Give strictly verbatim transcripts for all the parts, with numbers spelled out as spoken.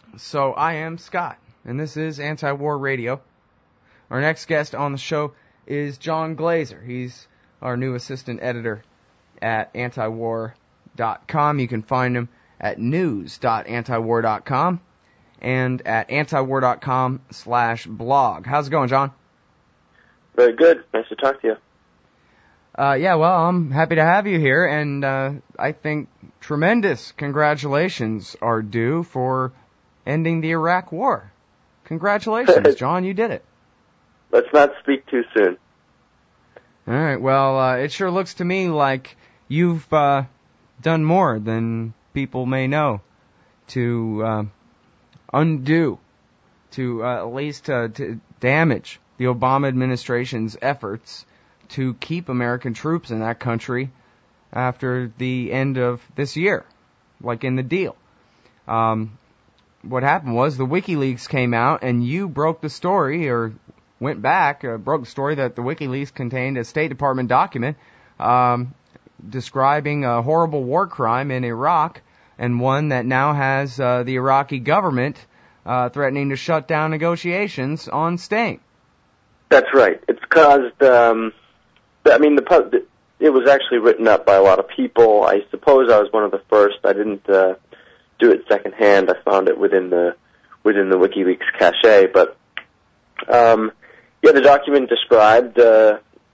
So I am Scott, and this is Anti-War Radio. Our next guest on the show is John Glazer. He's our new assistant editor at antiwar dot com. You can find him at news dot antiwar dot com and at antiwar dot com slash blog. How's it going, John? Very good. Nice to talk to you. Uh, yeah, well, I'm happy to have you here, and uh, I think tremendous congratulations are due for ending the Iraq War. Congratulations, John, you did it. Let's not speak too soon. All right, well, uh, it sure looks to me like you've uh, done more than people may know to uh, undo, to uh, at least uh, to damage the Obama administration's efforts to keep American troops in that country after the end of this year, like in the deal. Um, what happened was the WikiLeaks came out, and you broke the story, or went back, uh, broke the story that the WikiLeaks contained a State Department document um, describing a horrible war crime in Iraq, and one that now has uh, the Iraqi government uh, threatening to shut down negotiations on staying. That's right. It's caused... Um I mean, the it was actually written up by a lot of people. I suppose I was one of the first. I didn't uh, do it secondhand. I found it within the within the WikiLeaks cache. But um, yeah, the document described uh,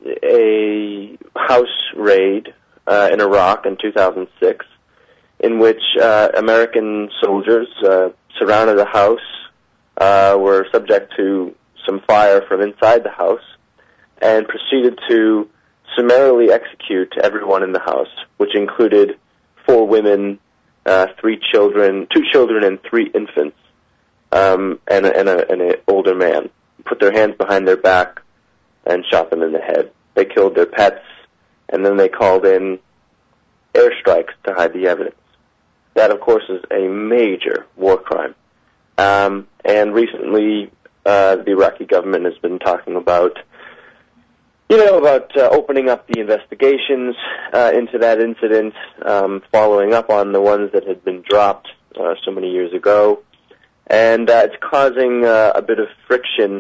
a house raid uh, in Iraq in two thousand six, in which uh, American soldiers uh, surrounded the house, uh, were subject to some fire from inside the house, and proceeded to summarily execute everyone in the house, which included four women, uh, three children, two children and three infants, um, and, a, and, a, and an older man. Put their hands behind their back and shot them in the head. They killed their pets, and then they called in airstrikes to hide the evidence. That, of course, is a major war crime. Um, and recently, uh, the Iraqi government has been talking about You know, about uh, opening up the investigations uh, into that incident, um, following up on the ones that had been dropped uh, so many years ago. And uh, it's causing uh, a bit of friction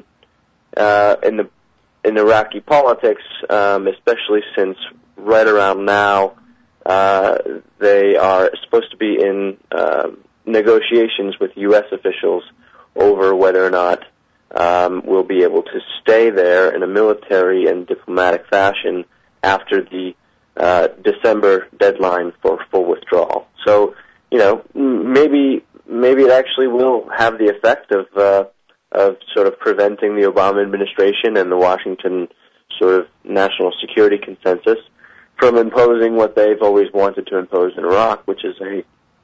uh, in the in Iraqi politics, um, especially since right around now uh, they are supposed to be in uh, negotiations with U S officials over whether or not Um, will be able to stay there in a military and diplomatic fashion after the uh, December deadline for full withdrawal. So, you know, maybe maybe it actually will have the effect of uh, of sort of preventing the Obama administration and the Washington sort of national security consensus from imposing what they've always wanted to impose in Iraq, which is a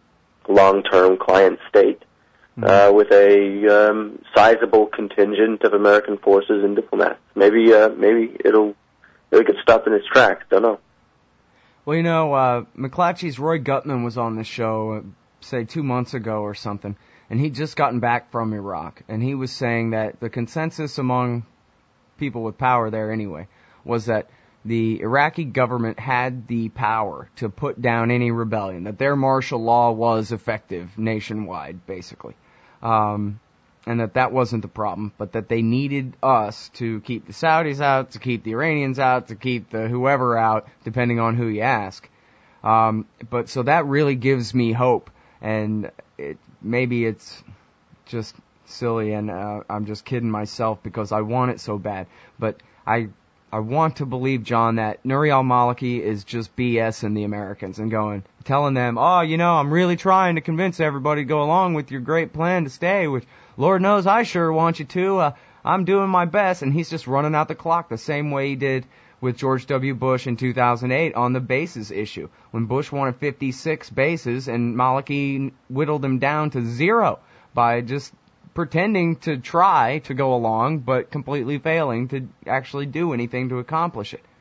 long-term client state. Uh, with a um, sizable contingent of American forces and diplomats. Maybe, uh, maybe it'll it'll get stopped in its tracks. Don't know. Well, you know, uh, McClatchy's Roy Gutman was on the show, uh, say two months ago or something, and he'd just gotten back from Iraq, and he was saying that the consensus among people with power there anyway was that the Iraqi government had the power to put down any rebellion, that their martial law was effective nationwide, basically. Um, and that that wasn't the problem, but that they needed us to keep the Saudis out, to keep the Iranians out, to keep the whoever out, depending on who you ask. Um, but so that really gives me hope, and it, maybe it's just silly, and uh, I'm just kidding myself because I want it so bad. But I I want to believe, John, that Nouri al-Maliki is just BSing the Americans and going, telling them, oh, you know, I'm really trying to convince everybody to go along with your great plan to stay, which Lord knows I sure want you to. Uh, I'm doing my best. And he's just running out the clock the same way he did with George W. Bush in two thousand eight on the bases issue, when Bush wanted fifty-six bases and Maliki whittled them down to zero by just pretending to try to go along, but completely failing to actually do anything to accomplish it.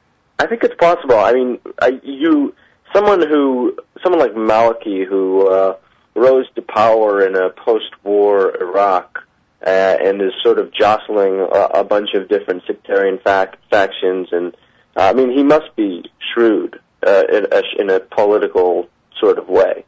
I think it's possible. I mean, I, you, someone who, someone like Maliki, who uh, rose to power in a post-war Iraq uh, and is sort of jostling a, a bunch of different sectarian fac- factions, and uh, I mean, he must be shrewd uh, in, a, in a political sort of way.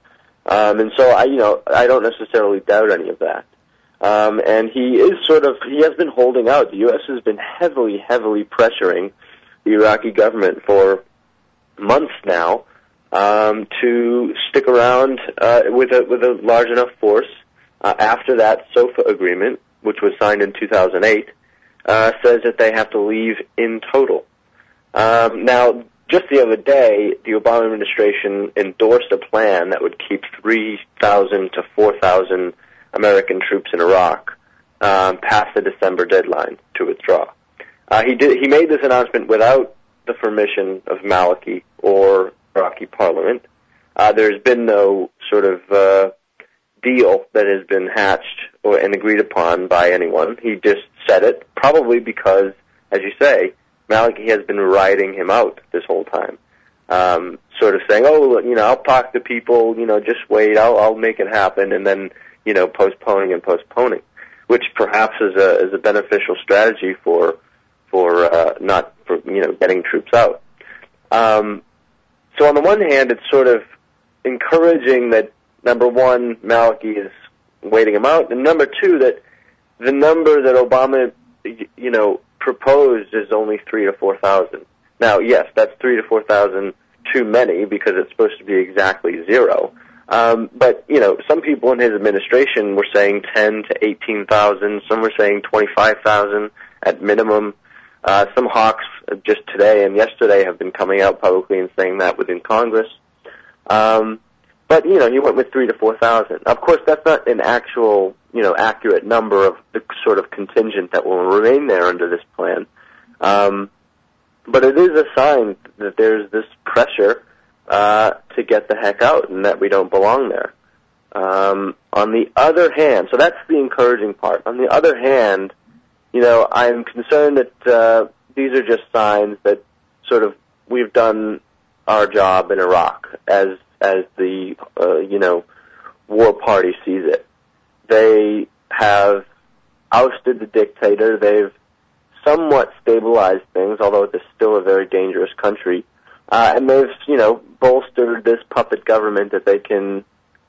Um, and so I, you know, I don't necessarily doubt any of that. Um, and he is sort of, he has been holding out. The U S has been heavily, heavily pressuring the Iraqi government for months now um, to stick around uh, with a with a large enough force. Uh, after that SOFA agreement, which was signed in two thousand eight, uh, says that they have to leave in total. Um, now, just the other day, the Obama administration endorsed a plan that would keep three thousand to four thousand American troops in Iraq um, past the December deadline to withdraw. Uh, he did. He made this announcement without the permission of Maliki or Iraqi parliament. Uh, there's been no sort of uh, deal that has been hatched or and agreed upon by anyone. He just said it, probably because, as you say, Maliki has been riding him out this whole time, um, sort of saying, "Oh, you know, I'll talk to people. You know, just wait. I'll, I'll make it happen," and then, you know, postponing and postponing, which perhaps is a is a beneficial strategy for for uh, not for you know getting troops out. Um, so on the one hand, it's sort of encouraging that, number one, Maliki is waiting him out, and number two, that the number that Obama, you know, proposed is only three to four thousand. Now, yes, that's three to four thousand too many because it's supposed to be exactly zero. Um, but you know, some people in his administration were saying ten to eighteen thousand. Some were saying twenty-five thousand at minimum. Uh, some hawks just today and yesterday have been coming out publicly and saying that within Congress. Um, but, you know, he went with three to four thousand. Of course, that's not an actual, you know, accurate number of the sort of contingent that will remain there under this plan. Um, but it is a sign that there's this pressure uh, to get the heck out and that we don't belong there. Um, on the other hand, so that's the encouraging part. On the other hand, you know, I'm concerned that uh, these are just signs that sort of we've done our job in Iraq as as the, uh, you know, war party sees it. They have ousted the dictator. They've somewhat stabilized things, although it's still a very dangerous country. Uh, and they've, you know, bolstered this puppet government that they can,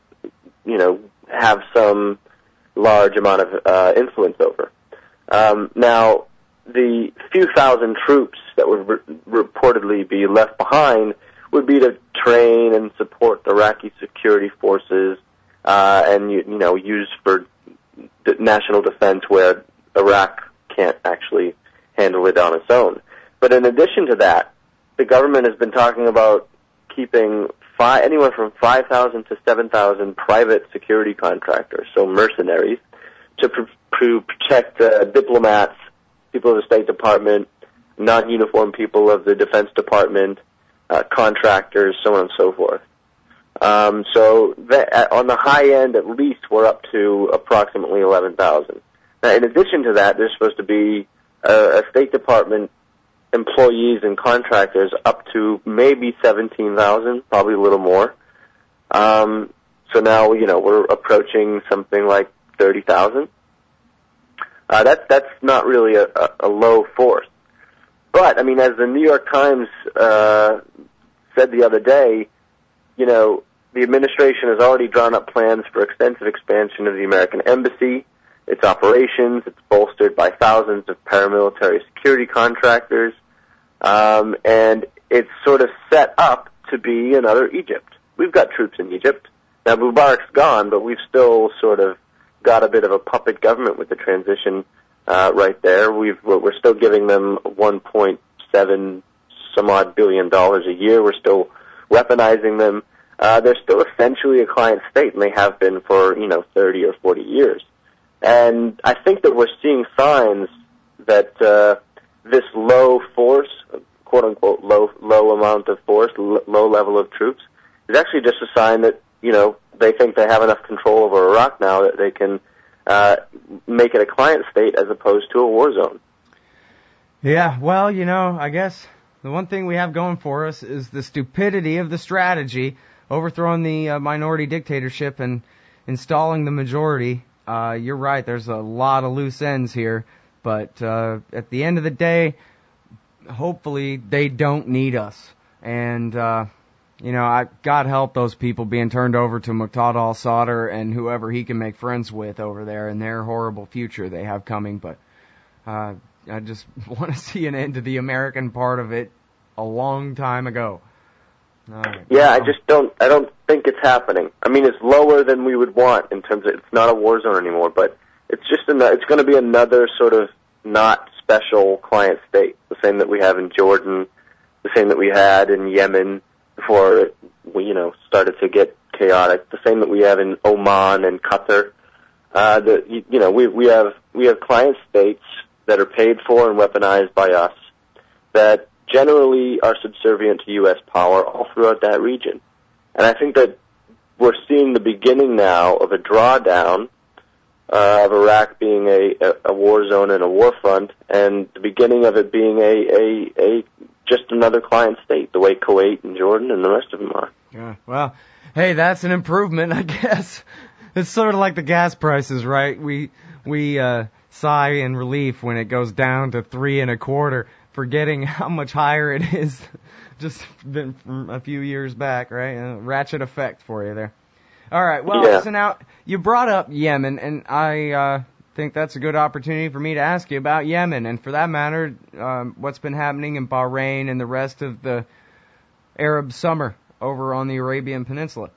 you know, have some large amount of uh, influence over. Um, now, the few thousand troops that would re- reportedly be left behind would be to train and support the Iraqi security forces uh, and, you, you know, use for d- national defense where Iraq can't actually handle it on its own. But in addition to that, the government has been talking about keeping five, anywhere from five thousand to seven thousand private security contractors, so mercenaries, to, pr- to protect uh, diplomats, people of the State Department, non-uniformed people of the Defense Department, uh, contractors, so on and so forth. Um, so that, on the high end, at least, we're up to approximately eleven thousand. Now, in addition to that, there's supposed to be a, a State Department employees and contractors up to maybe seventeen thousand, probably a little more. Um, so now, you know, we're approaching something like thirty thousand. Uh, that's, that's not really a, a, a low force. But, I mean, as the New York Times uh, said the other day, you know, the administration has already drawn up plans for extensive expansion of the American embassy, its operations. It's bolstered by thousands of paramilitary security contractors, um, and it's sort of set up to be another Egypt. We've got troops in Egypt. Now, Mubarak's gone, but we've still sort of got a bit of a puppet government with the transition uh, right there. We've, we're still giving them one point seven some odd billion dollars a year. We're still weaponizing them. Uh, they're still essentially a client state, and they have been for, you know, thirty or forty years. And I think that we're seeing signs that uh, this low force, quote unquote, low low amount of force, l- low level of troops, is actually just a sign that, you know, they think they have enough control over Iraq now that they can uh, make it a client state as opposed to a war zone. Yeah, well, you know, I guess the one thing we have going for us is the stupidity of the strategy, overthrowing the uh, minority dictatorship and installing the majority. Uh, you're right, there's a lot of loose ends here, but uh, at the end of the day, hopefully they don't need us. And uh, you know, I, God help those people being turned over to Muqtada al-Sadr and whoever he can make friends with over there in their horrible future they have coming. But uh, I just want to see an end to the American part of it a long time ago. Uh, yeah, I just don't. I don't think it's happening. I mean, it's lower than we would want in terms of it's not a war zone anymore, but it's just an, it's going to be another sort of not special client state, the same that we have in Jordan, the same that we had in Yemen before it, we, you know, started to get chaotic. The same that we have in Oman and Qatar. Uh, the, you, you know, we we have we have client states that are paid for and weaponized by us that generally are subservient to U S power all throughout that region. And I think that we're seeing the beginning now of a drawdown uh, of Iraq being a, a, a war zone and a war front, and the beginning of it being a, a, a just another client state, the way Kuwait and Jordan and the rest of them are. Yeah, well, hey, that's an improvement, I guess. It's sort of like the gas prices, right? We we uh, sigh in relief when it goes down to three and a quarter, forgetting how much higher it is just been from a few years back, right? A ratchet effect for you there. All right, well, yeah. so now you brought up Yemen, and I uh, think that's a good opportunity for me to ask you about Yemen, and for that matter, um, what's been happening in Bahrain and the rest of the Arab summer over on the Arabian Peninsula.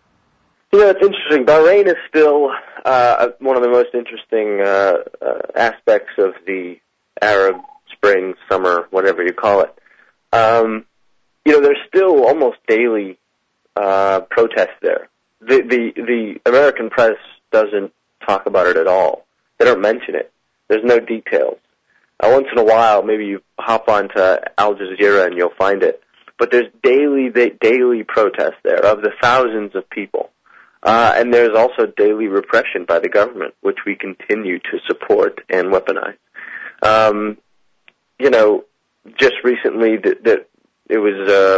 You know, it's interesting. Bahrain is still uh, one of the most interesting uh, uh, aspects of the Arab spring, summer, whatever you call it. Um, you know, there's still almost daily uh, protests there. The, the the American press doesn't talk about it at all. They don't mention it. There's no details. Uh, once in a while, maybe you hop onto Al Jazeera and you'll find it. But there's daily daily protests there of the thousands of people. Uh, and there's also daily repression by the government, which we continue to support and weaponize. Um, you know, just recently that, that it was uh,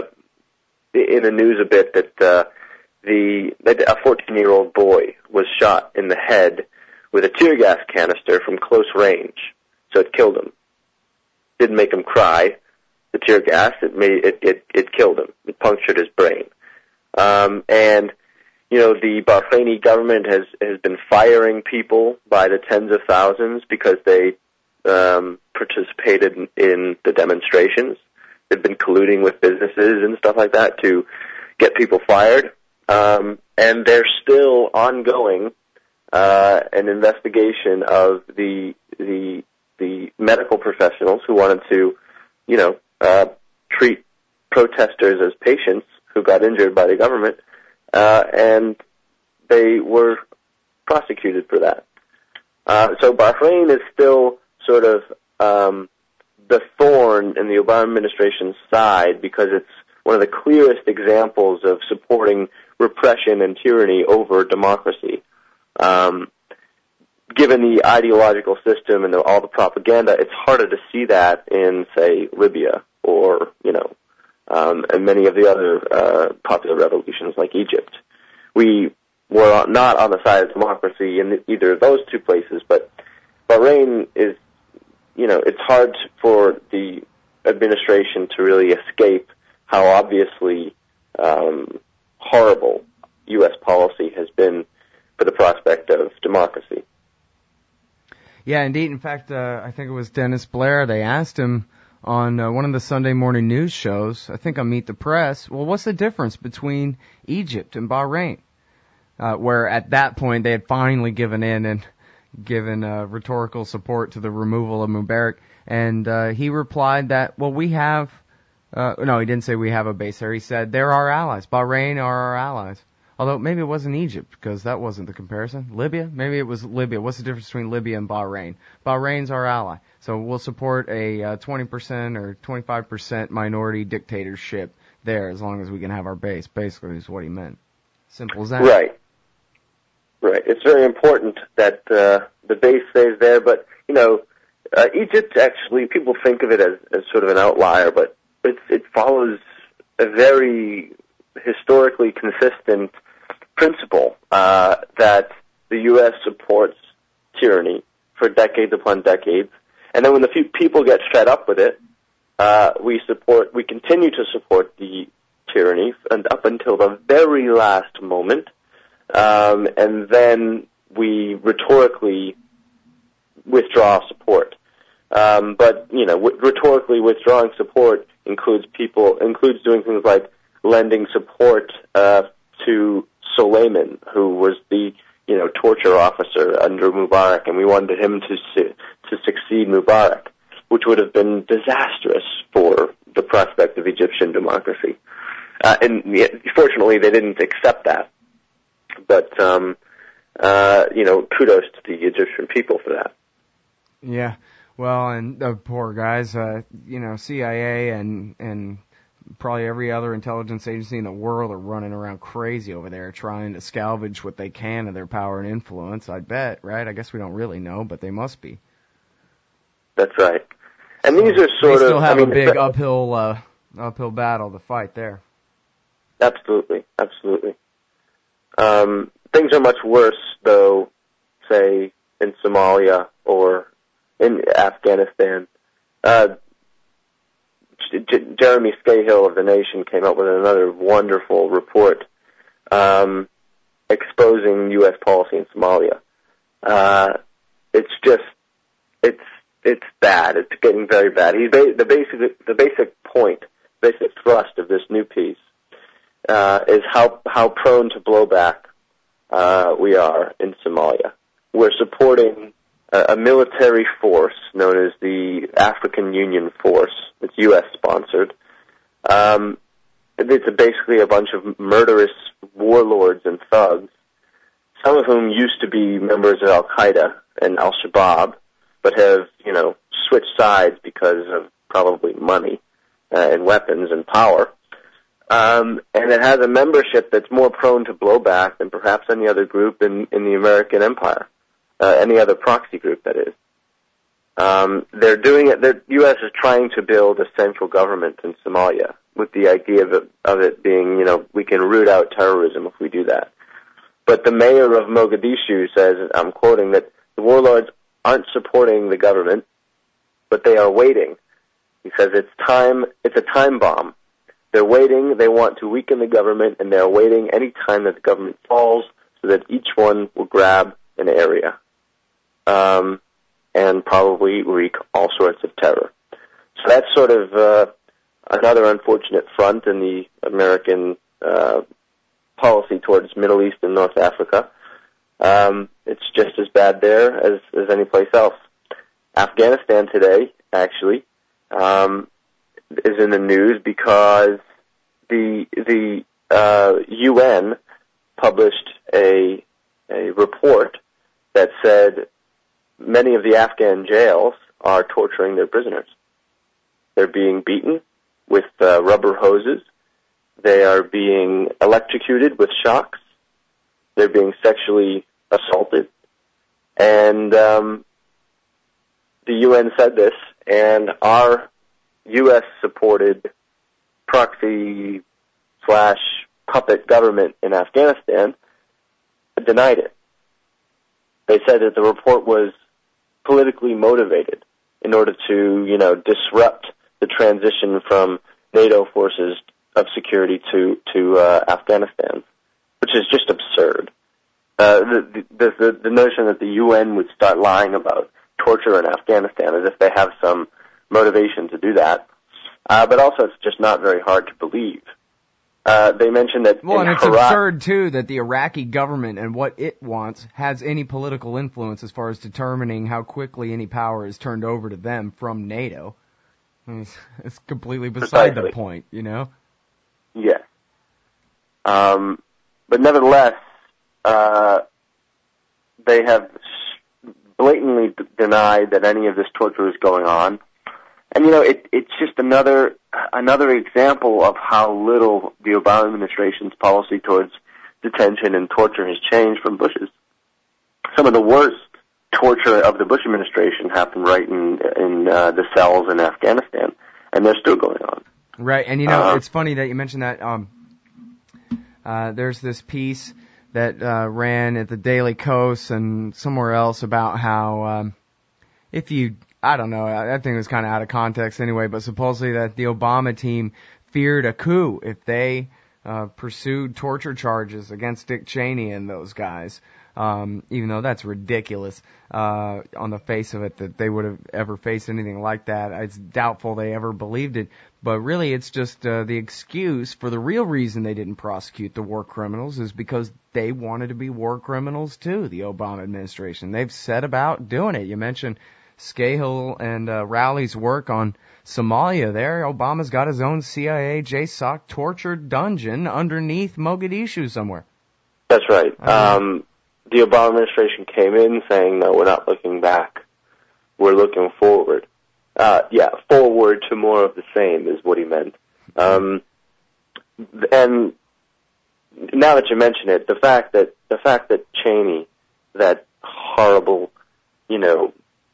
in the news a bit that uh, the a fourteen-year-old boy was shot in the head with a tear gas canister from close range, so it killed him. Didn't make him cry. The tear gas, it made it it, it killed him. It punctured his brain. Um, and you know, the Bahraini government has has been firing people by the tens of thousands because they um, participated in, in the demonstrations. They've been colluding with businesses and stuff like that to get people fired. Um, and there's still ongoing uh, an investigation of the the the medical professionals who wanted to, you know, uh, treat protesters as patients who got injured by the government, uh, and they were prosecuted for that. Uh, so Bahrain is still sort of um, the thorn in the Obama administration's side because it's one of the clearest examples of supporting repression and tyranny over democracy. Um, given the ideological system and the, all the propaganda, it's harder to see that in, say, Libya or, you know, um, and many of the other uh, popular revolutions like Egypt. We were not on the side of democracy in either of those two places, but Bahrain is, you know, it's hard for the administration to really escape how obviously um, horrible U S policy has been for the prospect of democracy. Yeah, indeed. In fact, uh, I think it was Dennis Blair. They asked him on uh, one of the Sunday morning news shows, I think on Meet the Press, well, what's the difference between Egypt and Bahrain? Uh, where at that point they had finally given in and given uh, rhetorical support to the removal of Mubarak. And uh, he replied that, well, we have, uh, no, he didn't say we have a base there. He said they're our allies. Bahrain are our allies. Although maybe it wasn't Egypt, because that wasn't the comparison. Libya? Maybe it was Libya. What's the difference between Libya and Bahrain? Bahrain's our ally. So we'll support a uh, twenty percent or twenty-five percent minority dictatorship there as long as we can have our base, basically is what he meant. Simple as that. Right. Right. It's very important that uh, the base stays there, but, you know, uh, Egypt actually, people think of it as, as sort of an outlier, but it's, it follows a very historically consistent principle uh, that the U S supports tyranny for decades upon decades, and then when the few people get fed up with it, uh, we support, we continue to support the tyranny and up until the very last moment, um, and then we rhetorically withdraw support. Um, but you know, w- rhetorically withdrawing support includes people includes doing things like lending support uh, to Soleiman, who was the you know torture officer under Mubarak, and we wanted him to su- to succeed Mubarak, which would have been disastrous for the prospect of Egyptian democracy. Uh, and yeah, fortunately, they didn't accept that. But um, uh, you know, kudos to the Egyptian people for that. Yeah. Well, and the poor guys, uh, you know, C I A and and probably every other intelligence agency in the world are running around crazy over there trying to salvage what they can of their power and influence, I bet, right? I guess we don't really know, but they must be. That's right. And these are sort of... They still have I mean, a big uphill uh, uphill battle to fight there. Absolutely, absolutely. Um, things are much worse, though, say, in Somalia or in Afghanistan. Uh, J- Jeremy Scahill of The Nation came up with another wonderful report um, exposing U S policy in Somalia. Uh, it's just, it's it's bad. It's getting very bad. He's ba- the basic the basic point, basic thrust of this new piece uh, is how how prone to blowback uh, we are in Somalia. We're supporting a, a military force known as the African Union Force. It's U S sponsored. Um, it's a, basically a bunch of murderous warlords and thugs, some of whom used to be members of Al-Qaeda and Al-Shabaab, but have, you know, switched sides because of probably money uh, and weapons and power. Um, and it has a membership that's more prone to blowback than perhaps any other group in, in the American empire, uh, any other proxy group, that is. Um, they're doing it, the U S is trying to build a central government in Somalia with the idea of it, of it being, you know, we can root out terrorism if we do that. But the mayor of Mogadishu says, I'm quoting, that the warlords aren't supporting the government, but they are waiting. He says it's time, it's a time bomb. They're waiting, they want to weaken the government, and they're waiting any time that the government falls so that each one will grab an area. Um, and probably wreak all sorts of terror. So that's sort of uh, another unfortunate front in the American uh, policy towards Middle East and North Africa. Um, it's just as bad there as, as any place else. Afghanistan today, actually, um, is in the news because the the uh, U N published a a report that said many of the Afghan jails are torturing their prisoners. They're being beaten with uh, rubber hoses. They are being electrocuted with shocks. They're being sexually assaulted. And um, the U N said this, and our U S-supported proxy slash puppet government in Afghanistan denied it. They said that the report was politically motivated in order to, you know, disrupt the transition from NATO forces of security to to uh, Afghanistan, which is just absurd. Uh, the, the, the, the notion that the U N would start lying about torture in Afghanistan as if they have some motivation to do that, uh, but also it's just not very hard to believe. Uh, they mentioned that. Well, and it's Iraq, absurd, too, that the Iraqi government and what it wants has any political influence as far as determining how quickly any power is turned over to them from NATO. I mean, it's, it's completely beside Precisely. the point, you know? Yes. Um, but nevertheless, uh, they have blatantly d- denied that any of this torture is going on. And, you know, it, it's just another another example of how little the Obama administration's policy towards detention and torture has changed from Bush's. Some of the worst torture of the Bush administration happened right in, in uh, the cells in Afghanistan, and they're still going on. Right, and, you know, uh, it's funny that you mentioned that. Um, uh, there's this piece that uh, ran at the Daily Kos and somewhere else about how um, if you... I don't know, I think it was kind of out of context anyway, but supposedly that the Obama team feared a coup if they uh, pursued torture charges against Dick Cheney and those guys. Um, even though that's ridiculous uh, on the face of it that they would have ever faced anything like that. It's doubtful they ever believed it. But really, it's just uh, the excuse for the real reason they didn't prosecute the war criminals is because they wanted to be war criminals too, the Obama administration. They've set about doing it. You mentioned Scahill and uh, Rowley's work on Somalia there. Obama's got his own C I A J SOC torture dungeon underneath Mogadishu somewhere. That's right. Um, the Obama administration came in saying, no, we're not looking back. We're looking forward. Uh, yeah, forward to more of the same is what he meant. Um, and now that you mention it, the fact that, the fact that Cheney, that horrible, you know,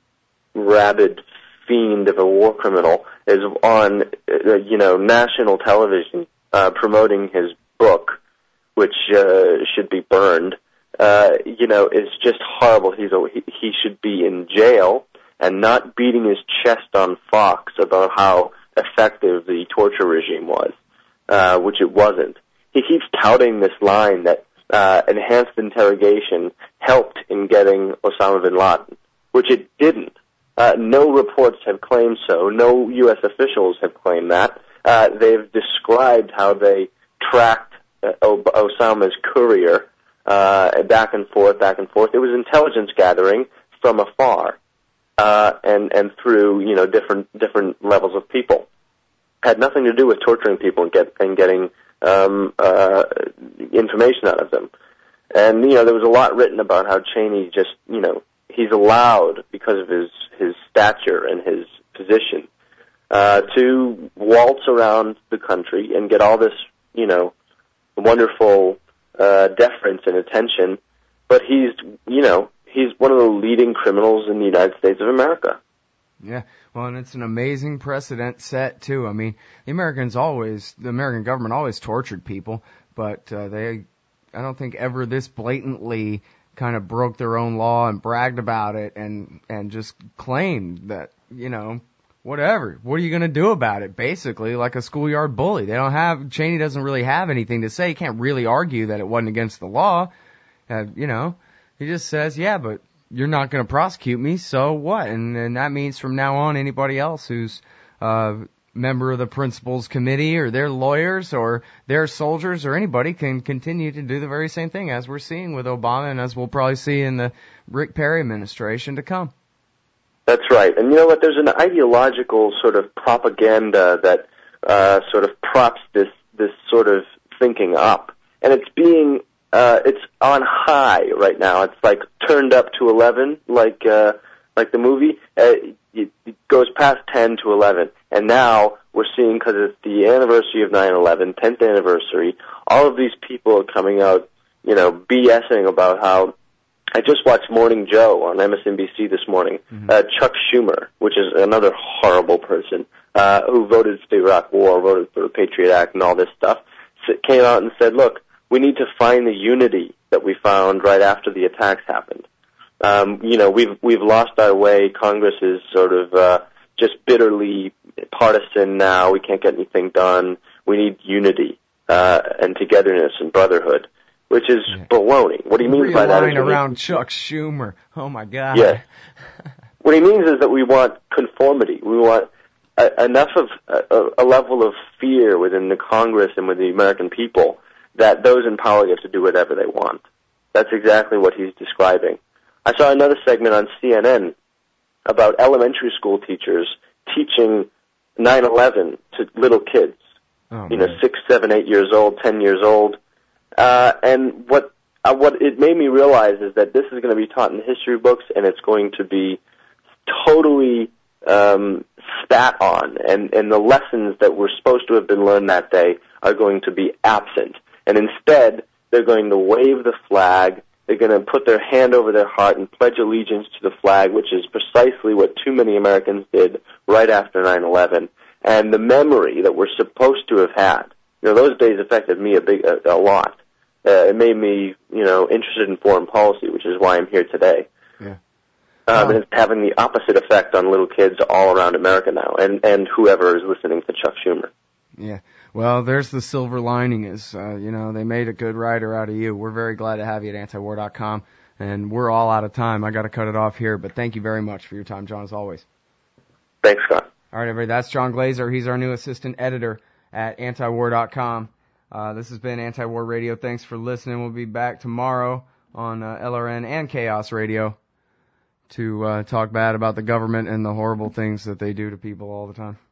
rabid fiend of a war criminal, is on, uh, you know, national television, uh, promoting his book, which, uh, should be burned, uh, you know, is just horrible. He's a, he, he should be in jail and not beating his chest on Fox about how effective the torture regime was, uh, which it wasn't. He keeps touting this line that, uh, enhanced interrogation helped in getting Osama bin Laden, which it didn't. Uh, no reports have claimed so. No U S officials have claimed that. Uh, they've described how they tracked uh, Osama's courier uh, back and forth, back and forth. It was intelligence gathering from afar uh, and and through you know different different levels of people. Had nothing to do with torturing people and get and getting um, uh, information out of them. And you know there was a lot written about how Cheney just you know. He's allowed, because of his, his stature and his position, uh, to waltz around the country and get all this, you know, wonderful, uh, deference and attention. But he's, you know, he's one of the leading criminals in the United States of America. Yeah, well, and it's an amazing precedent set, too. I mean, the Americans always, the American government always tortured people, but, uh, they, I don't think ever this blatantly kind of broke their own law and bragged about it and, and just claimed that, you know, whatever. What are you going to do about it? Basically, like a schoolyard bully. They don't have, Cheney doesn't really have anything to say. He can't really argue that it wasn't against the law. Uh, you know, he just says, yeah, but you're not going to prosecute me, so what? And, and that means from now on, anybody else who's, uh, member of the principals committee or their lawyers or their soldiers or anybody can continue to do the very same thing as we're seeing with Obama and as we'll probably see in the Rick Perry administration to come. That's right. And you know what? There's an ideological sort of propaganda that uh, sort of props this this sort of thinking up. And it's being, uh, it's on high right now. It's like turned up to eleven, like uh, like the movie. Uh, it, it goes past ten to eleven. And now we're seeing, because it's the anniversary of nine eleven, tenth anniversary, all of these people are coming out, you know, BSing about how, I just watched Morning Joe on M S N B C this morning, mm-hmm. uh, Chuck Schumer, which is another horrible person, uh, who voted for the Iraq War, voted for the Patriot Act and all this stuff, came out and said, look, we need to find the unity that we found right after the attacks happened. Um, you know, we've, we've lost our way. Congress is sort of, uh, just bitterly partisan now. We can't get anything done. We need unity, uh, and togetherness and brotherhood, which is yeah. baloney. What he means by that is... around Chuck Schumer. Oh, my God. Yeah. What he means is that we want conformity. We want a, enough of a, a level of fear within the Congress and with the American people that those in power get to do whatever they want. That's exactly what he's describing. I saw another segment on C N N about elementary school teachers teaching nine eleven to little kids, oh, you know, man. six, seven, eight years old, ten years old. Uh, and what uh, what it made me realize is that this is going to be taught in history books, and it's going to be totally um, spat on, and, and the lessons that were supposed to have been learned that day are going to be absent. And instead, they're going to wave the flag. They're going to put their hand over their heart and pledge allegiance to the flag, which is precisely what too many Americans did right after nine eleven. And the memory that we're supposed to have had, you know, those days affected me a big, a, a lot. Uh, it made me, you know, interested in foreign policy, which is why I'm here today. Yeah. Um, and it's having the opposite effect on little kids all around America now, and, and whoever is listening to Chuck Schumer. Yeah. Well, there's the silver lining is, uh, you know, they made a good writer out of you. We're very glad to have you at antiwar dot com, and we're all out of time. I got to cut it off here, but thank you very much for your time, John, as always. Thanks, Scott. All right, everybody, that's John Glazer. He's our new assistant editor at antiwar dot com. Uh, this has been Anti-War Radio. Thanks for listening. We'll be back tomorrow on uh, L R N and Chaos Radio to uh, talk bad about the government and the horrible things that they do to people all the time.